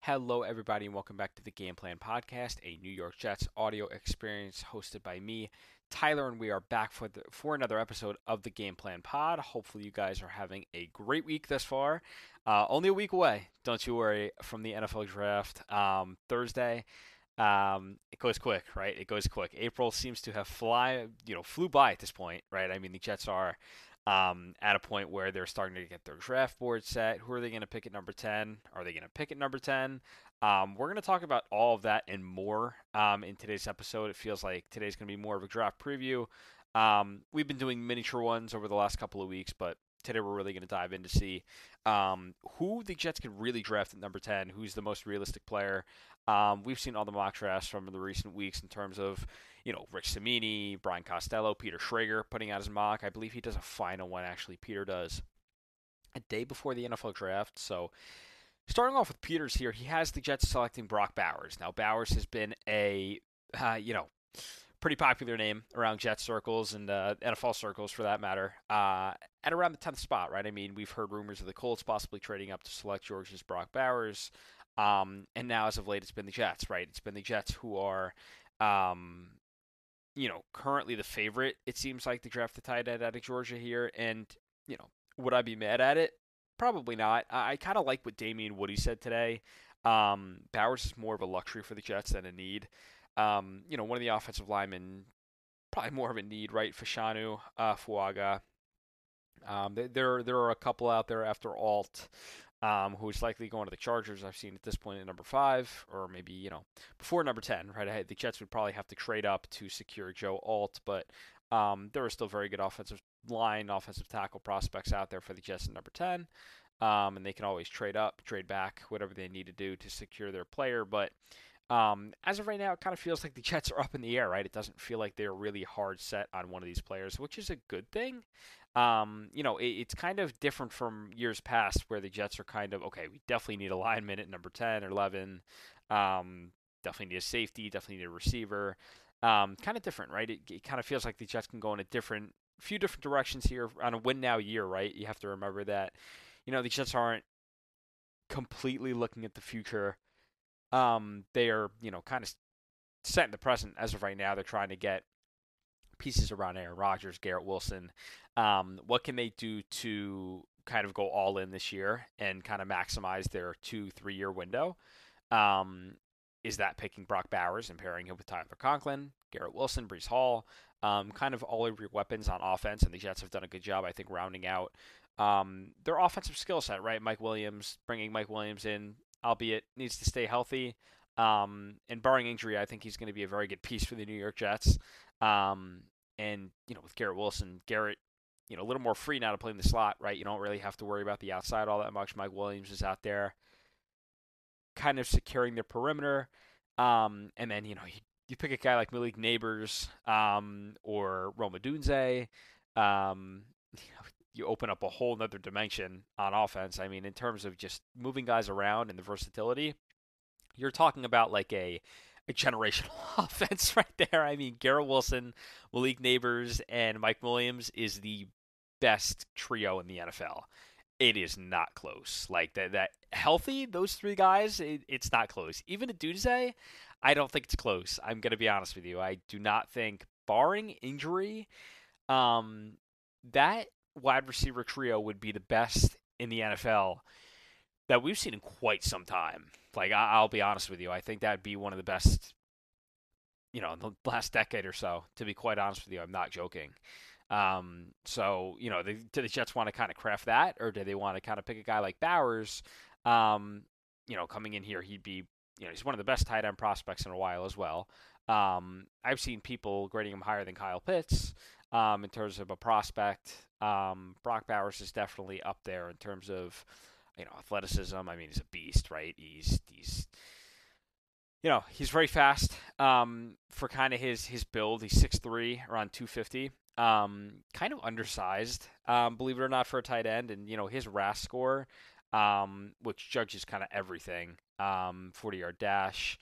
Hello, everybody, and welcome back to the Game Plan Podcast, a New York Jets audio experience hosted by me, Tyler, and we are back for another episode of the Game Plan Pod. Hopefully, you guys are having a great week thus far. Only a week away, don't you worry, from the NFL Draft Thursday. It goes quick, right? It goes quick. April seems to have flew by at this point, right? I mean, the Jets are at a point where they're starting to get their draft board set. Who are they going to pick at number 10? Are they going to pick at number 10? We're going to talk about all of that and more in today's episode. It feels like today's going to be more of a draft preview. We've been doing miniature ones over the last couple of weeks, but today we're really going to dive in to see who the Jets could really draft at number 10, who's the most realistic player. We've seen all the mock drafts from the recent weeks in terms of Rick Cimini, Brian Costello, Peter Schrager putting out his mock. I believe he does a final one, actually. Peter does a day before the NFL draft. So, starting off with Peters here, he has the Jets selecting Brock Bowers. Now, Bowers has been a, pretty popular name around Jet circles and NFL circles for that matter, at around the 10th spot, right? I mean, we've heard rumors of the Colts possibly trading up to select Georgia's Brock Bowers. And now, as of late, it's been the Jets, right? It's been the Jets who are, currently the favorite, it seems like, to draft the tight end out of Georgia here. And, would I be mad at it? Probably not. I kind of like what Damian Woody said today. Bowers is more of a luxury for the Jets than a need. One of the offensive linemen, probably more of a need, right? Fashanu, Fuaga. There are a couple out there after Alt, who's likely going to the Chargers. I've seen at this point at number 5, or maybe before number 10. Right, the Jets would probably have to trade up to secure Joe Alt, but there are still very good offensive tackle prospects out there for the Jets at number 10. And they can always trade up, trade back, whatever they need to do to secure their player. But as of right now, it kind of feels like the Jets are up in the air, right? It doesn't feel like they're really hard set on one of these players, which is a good thing. It's kind of different from years past where the Jets are kind of, okay, we definitely need a lineman at number 10 or 11. Definitely need a safety, definitely need a receiver. Kind of different, right? It kind of feels like the Jets can go in few different directions here on a win now year, right? You have to remember that, the Jets aren't completely looking at the future. They are, kind of set in the present as of right now. They're trying to get pieces around Aaron Rodgers, Garrett Wilson. What can they do to kind of go all in this year and kind of maximize their 2-3 year window? Is that picking Brock Bowers and pairing him with Tyler Conklin, Garrett Wilson, Breece Hall, kind of all of your weapons on offense, and the Jets have done a good job, I think, rounding out their offensive skill set, right? Bringing Mike Williams in, albeit needs to stay healthy. And barring injury, I think he's going to be a very good piece for the New York Jets. And with Garrett Wilson, a little more free now to play in the slot, right? You don't really have to worry about the outside all that much. Mike Williams is out there kind of securing the perimeter. And then, you pick a guy like Malik Neighbors or Roma Dunze. You open up a whole nother dimension on offense. I mean, in terms of just moving guys around and the versatility, you're talking about like a generational offense right there. I mean, Garrett Wilson, Malik Neighbors, and Mike Williams is the best trio in the NFL. It is not close. Like that healthy, those three guys, it's not close. Even a Dunze, I don't think it's close. I'm gonna be honest with you. I do not think, barring injury, that wide receiver trio would be the best in the NFL that we've seen in quite some time. Like, I'll be honest with you. I think that'd be one of the best, in the last decade or so, to be quite honest with you. I'm not joking. So, do the Jets want to kind of craft that, or do they want to kind of pick a guy like Bowers? Coming in here, he'd be, he's one of the best tight end prospects in a while as well. I've seen people grading him higher than Kyle Pitts in terms of a prospect. Brock Bowers is definitely up there in terms of athleticism. I mean, he's a beast, right? He's very fast for kind of his build. He's 6'3", around 250. Kind of undersized, believe it or not, for a tight end. And his RAS score, which judges kind of everything, 40-yard dash.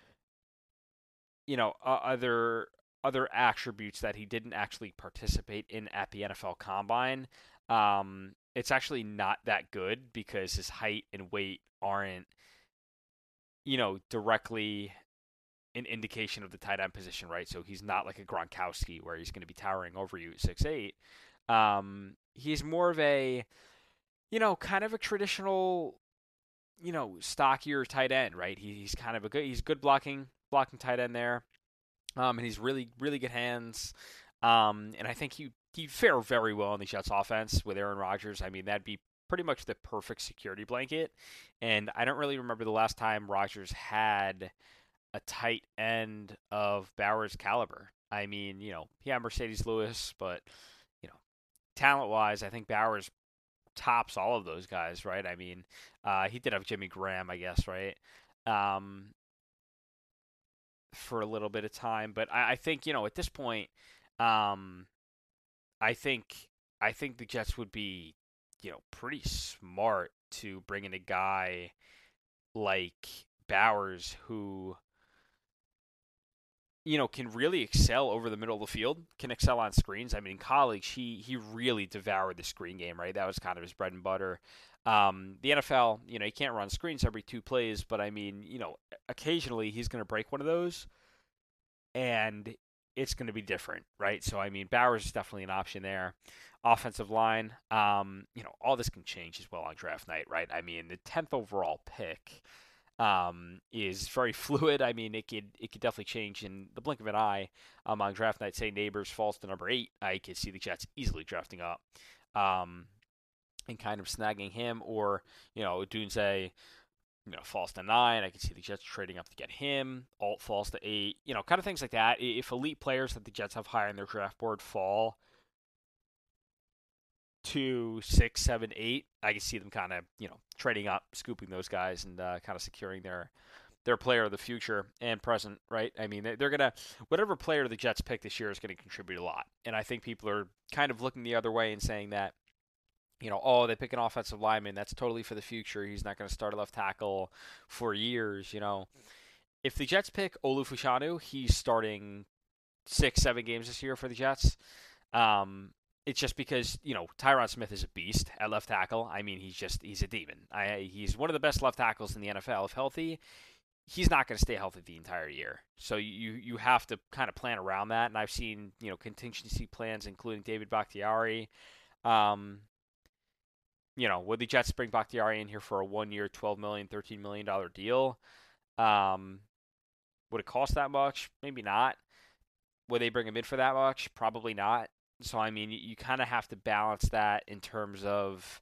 Other attributes that he didn't actually participate in at the NFL Combine. It's actually not that good because his height and weight aren't directly an indication of the tight end position, right? So he's not like a Gronkowski where he's going to be towering over you at 6'8". He's more of a, kind of a traditional, stockier tight end, right? He's kind of he's good blocking tight end there. And he's really, really good hands. And I think he'd fare very well in the Jets offense with Aaron Rodgers. I mean, that'd be pretty much the perfect security blanket. And I don't really remember the last time Rodgers had a tight end of Bauer's caliber. I mean, he had Mercedes Lewis, but, you know, talent wise, I think Bowers tops all of those guys, right? I mean, he did have Jimmy Graham, I guess, right? Um, for a little bit of time, but I think at this point, um, I think I think the Jets would be pretty smart to bring in a guy like Bowers who can really excel over the middle of the field, can excel on screens. I mean, in college, he really devoured the screen game, right? That was kind of his bread and butter. The NFL, you can't run screens every 2 plays, but I mean, occasionally he's going to break one of those, and it's going to be different, right? So, I mean, Bowers is definitely an option there. Offensive line, all this can change as well on draft night, right? I mean, the 10th overall pick is very fluid. I mean, it could definitely change in the blink of an eye. On draft night, say Neighbors falls to number 8, I could see the Jets easily drafting up, and kind of snagging him, or Dunze, falls to 9. I could see the Jets trading up to get him. Alt falls to 8. Kind of things like that. If elite players that the Jets have high on their draft board fall to 6, 7, 8, I can see them kind of trading up, scooping those guys, and kind of securing their player of the future and present, right? I mean, they're gonna whatever player the Jets pick this year is going to contribute a lot, and I think people are kind of looking the other way and saying that oh, they pick an offensive lineman. That's totally for the future. He's not going to start a left tackle for years. If the Jets pick Olu Fashanu, he's starting 6, 7 games this year for the Jets. It's just because Tyron Smith is a beast at left tackle. I mean, he's a demon. He's one of the best left tackles in the NFL. If healthy, he's not going to stay healthy the entire year. So you have to kind of plan around that. And I've seen contingency plans, including David Bakhtiari. Would the Jets bring Bakhtiari in here for a 1-year, $12 million, $13 million deal? Would it cost that much? Maybe not. Would they bring him in for that much? Probably not. So, I mean, you kind of have to balance that in terms of,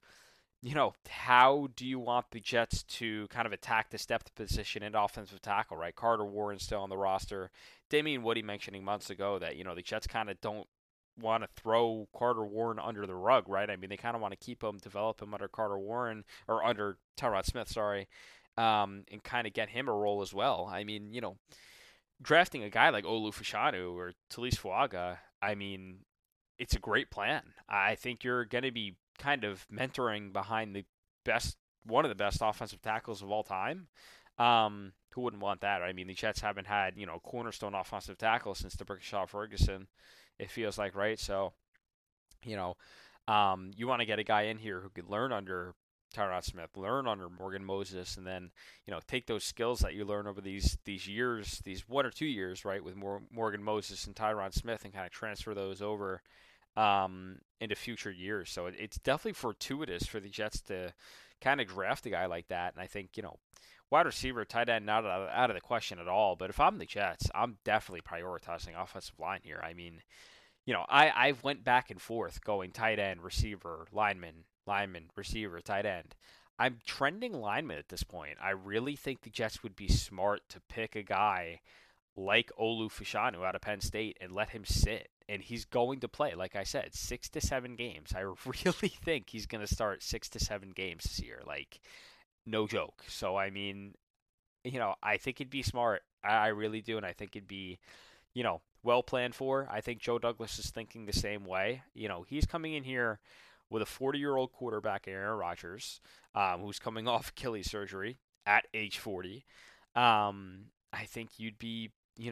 how do you want the Jets to kind of attack this depth position and offensive tackle, right? Carter Warren's still on the roster. Damian Woody mentioning months ago that, the Jets kind of don't want to throw Carter Warren under the rug, right? I mean, they kind of want to keep him, develop him under Carter Warren, or under Tyron Smith, sorry, and kind of get him a role as well. I mean, drafting a guy like Olu Fashanu or Talise Fuaga, I mean, it's a great plan. I think you're going to be kind of mentoring behind one of the best offensive tackles of all time. Who wouldn't want that? I mean, the Jets haven't had, cornerstone offensive tackle since D'Brickashaw Ferguson, it feels like, right? So, you want to get a guy in here who could learn under Tyron Smith, learn under Morgan Moses, and then, take those skills that you learn over these years, these 1 or 2 years, right, with Morgan Moses and Tyron Smith, and kind of transfer those over into future years. So it's definitely fortuitous for the Jets to kind of draft a guy like that. And I think, wide receiver, tight end, not out of the question at all. But if I'm the Jets, I'm definitely prioritizing offensive line here. I mean, I've went back and forth going tight end, receiver, lineman, receiver, tight end. I'm trending lineman at this point. I really think the Jets would be smart to pick a guy like Olu Fashanu out of Penn State and let him sit. And he's going to play, like I said, 6 to 7 games. I really think he's going to start 6 to 7 games this year. Like, no joke. So, I mean, I think it'd be smart. I really do. And I think it'd be, well planned for. I think Joe Douglas is thinking the same way. He's coming in here with a 40-year-old quarterback, Aaron Rodgers, who's coming off Achilles surgery at age 40. I think you'd be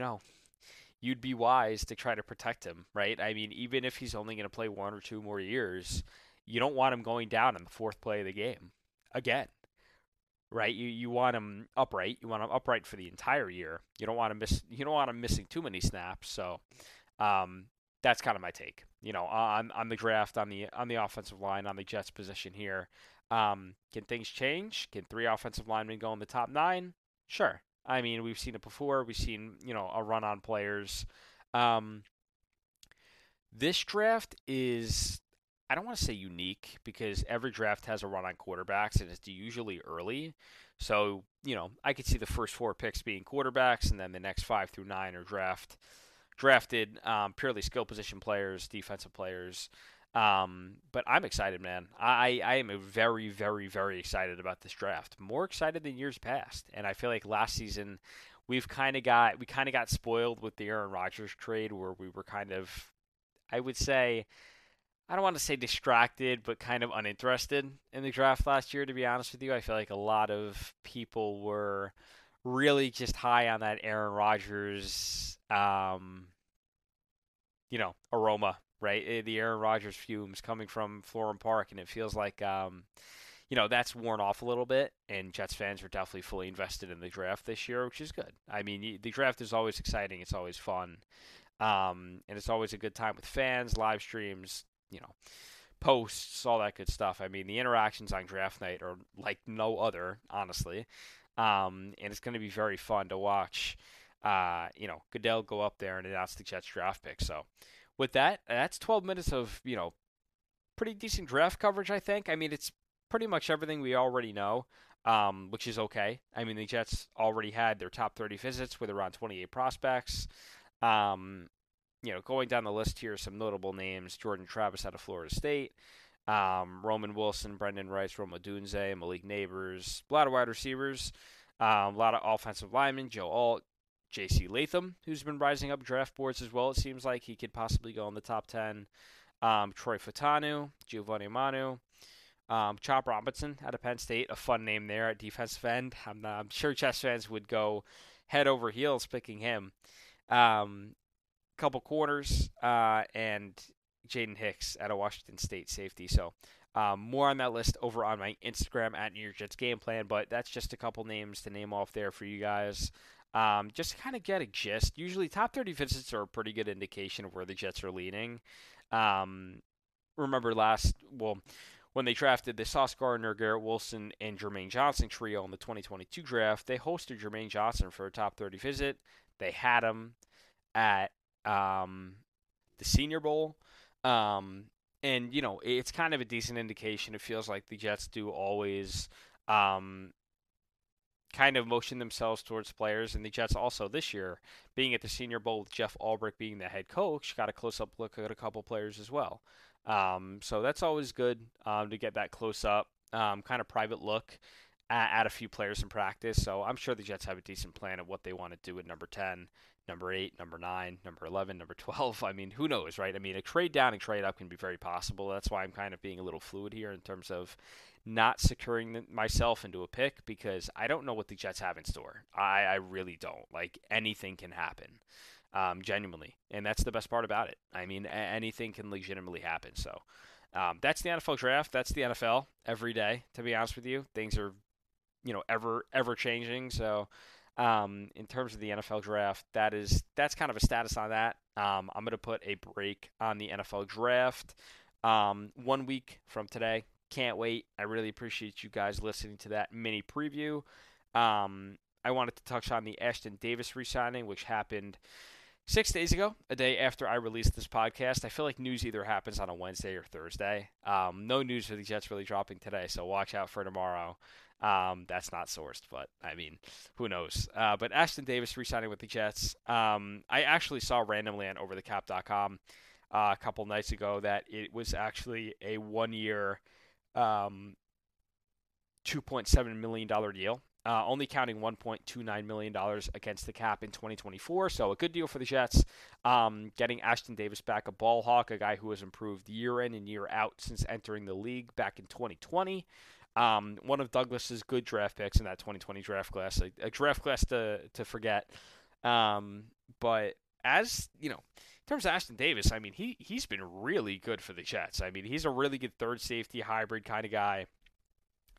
wise to try to protect him, right? I mean, even if he's only going to play 1 or 2 more years, you don't want him going down in the 4th play of the game again, right? You want him upright. You want him upright for the entire year. You don't want him missing too many snaps. So um, that's kind of my take. On the draft, on the offensive line, on the Jets position here. Can things change? Can three offensive linemen go in the top nine? Sure. I mean, we've seen it before. We've seen a run on players. Um, this draft is, I don't want to say unique because every draft has a run on quarterbacks and it's usually early. So, I could see the first four picks being quarterbacks and then the next 5 through 9 are drafted purely skill position players, defensive players. But I'm excited, man. I am very, very, very excited about this draft. More excited than years past. And I feel like last season we kind of got spoiled with the Aaron Rodgers trade where we were kind of, I would say, I don't want to say distracted, but kind of uninterested in the draft last year, to be honest with you. I feel like a lot of people were really just high on that Aaron Rodgers, aroma, right? The Aaron Rodgers fumes coming from Florham Park, and it feels like, that's worn off a little bit, and Jets fans are definitely fully invested in the draft this year, which is good. I mean, the draft is always exciting. It's always fun. And it's always a good time with fans, live streams, posts, all that good stuff. I mean, the interactions on draft night are like no other, honestly. And it's going to be very fun to watch, Goodell go up there and announce the Jets draft pick. So with that, that's 12 minutes of, pretty decent draft coverage, I think. I mean, it's pretty much everything we already know, which is okay. I mean, the Jets already had their top 30 visits with around 28 prospects. Going down the list here, some notable names: Jordan Travis out of Florida State, Roman Wilson, Brendan Rice, Rome Odunze, Malik Neighbors, a lot of wide receivers, a lot of offensive linemen: Joe Alt, J.C. Latham, who's been rising up draft boards as well. It seems like he could possibly go in the top 10. Troy Fatanu, Giovanni Manu, Chop Robinson out of Penn State, a fun name there at defensive end. I'm sure Jets fans would go head over heels picking him. Couple corners, and Jaden Hicks out of Washington State, safety. So more on that list over on my Instagram at New York Jets Game Plan, but that's just a couple names to name off there for you guys. Just to kind of get a gist. Usually top 30 visits are a pretty good indication of where the Jets are leaning. Remember when they drafted the Sauce Gardner, Garrett Wilson, and Jermaine Johnson trio in the 2022 draft, they hosted Jermaine Johnson for a top 30 visit. They had him at the Senior Bowl. And, it's kind of a decent indication. It feels like the Jets do always kind of motion themselves towards players. And the Jets also this year, being at the Senior Bowl with Jeff Ulbrich being the head coach, got a close-up look at a couple players as well. So that's always good to get that close-up, kind of private look at a few players in practice. So I'm sure the Jets have a decent plan of what they want to do at number 10. Number 8, number 9, number 11, number 12. I mean, who knows, right? I mean, a trade down and trade up can be very possible. That's why I'm kind of being a little fluid here in terms of not securing myself into a pick because I don't know what the Jets have in store. I really don't. Like, anything can happen, genuinely. And that's the best part about it. I mean, anything can legitimately happen. So that's the NFL draft. That's the NFL every day, to be honest with you. Things are, ever changing. So in terms of the NFL draft, that's kind of a status on that. I'm going to put a break on the NFL draft 1 week from today. Can't wait. I really appreciate you guys listening to that mini preview. I wanted to touch on the Ashton Davis re-signing, which happened 6 days ago, a day after I released this podcast. I feel like news either happens on a Wednesday or Thursday. No news for the Jets really dropping today, so watch out for tomorrow. That's not sourced, but I mean, who knows? But Ashton Davis re-signing with the Jets. I actually saw randomly on overthecap.com a couple nights ago that it was actually a 1-year, $2.7 million deal. Only counting $1.29 million against the cap in 2024. So a good deal for the Jets. Getting Ashton Davis back, a ball hawk, a guy who has improved year in and year out since entering the league back in 2020. One of Douglas's good draft picks in that 2020 draft class, a draft class to forget. But as, in terms of Ashton Davis, I mean, he's been really good for the Jets. I mean, he's a really good third safety hybrid kind of guy.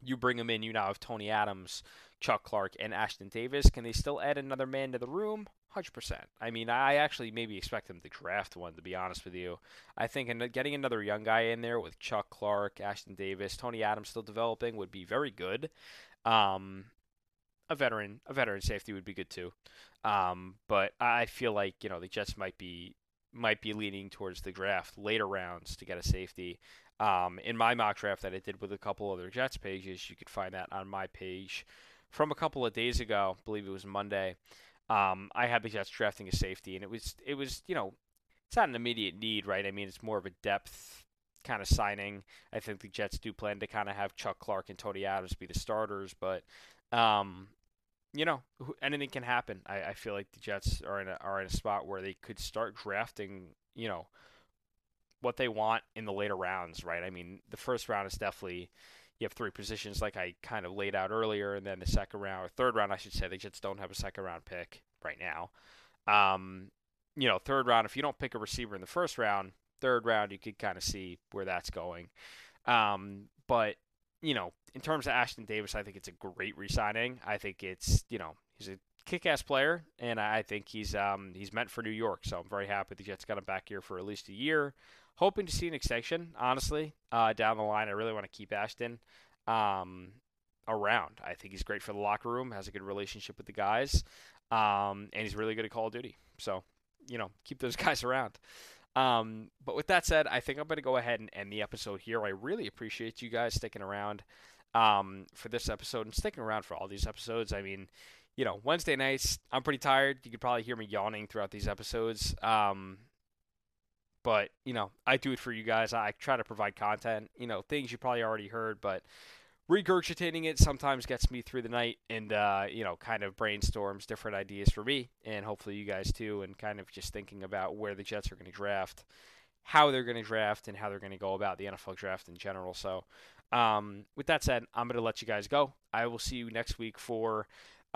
You bring him in, you now have Tony Adams, Chuck Clark, and Ashton Davis. Can they still add another man to the room? 100%. I mean, I actually maybe expect them to draft one, to be honest with you. I think getting another young guy in there with Chuck Clark, Ashton Davis, Tony Adams still developing would be very good. Um, a veteran safety would be good too. But I feel like the Jets might be leaning towards the draft later rounds to get a safety. In my mock draft that I did with a couple other Jets pages, you could find that on my page from a couple of days ago. I believe it was Monday. I had the Jets drafting a safety, and it was it's not an immediate need, right? I mean, it's more of a depth kind of signing. I think the Jets do plan to kind of have Chuck Clark and Tony Adams be the starters, but um, anything can happen. I feel like the Jets are in a spot where they could start drafting, what they want in the later rounds, right? I mean, the first round is definitely you have three positions like I kind of laid out earlier, and then the second round or third round, I should say, the Jets don't have a second round pick right now. Um, third round, if you don't pick a receiver in the first round, third round, you could kind of see where that's going. But in terms of Ashton Davis, I think it's a great re-signing. I think he's a kick-ass player, and I think he's meant for New York. So I'm very happy the Jets got him back here for at least a year. Hoping to see an extension, honestly, down the line. I really want to keep Ashton around. I think he's great for the locker room, has a good relationship with the guys, and he's really good at Call of Duty. So, keep those guys around. But with that said, I think I'm going to go ahead and end the episode here. I really appreciate you guys sticking around for this episode and sticking around for all these episodes. I mean, Wednesday nights, I'm pretty tired. You could probably hear me yawning throughout these episodes. But, I do it for you guys. I try to provide content, things you probably already heard, but regurgitating it sometimes gets me through the night and, kind of brainstorms different ideas for me and hopefully you guys too, and kind of just thinking about where the Jets are going to draft, how they're going to draft, and how they're going to go about the NFL draft in general. So, with that said, I'm going to let you guys go. I will see you next week for,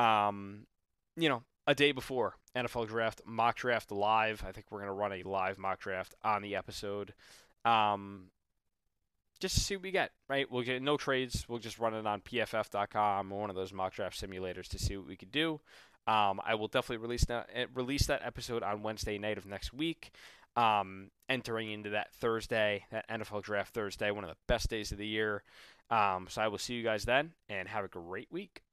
a day before NFL draft, mock draft live. I think we're going to run a live mock draft on the episode. Just to see what we get, right? We'll get no trades. We'll just run it on PFF.com or one of those mock draft simulators to see what we could do. I will definitely release that episode on Wednesday night of next week, entering into that Thursday, that NFL Draft Thursday, one of the best days of the year. So I will see you guys then, and have a great week.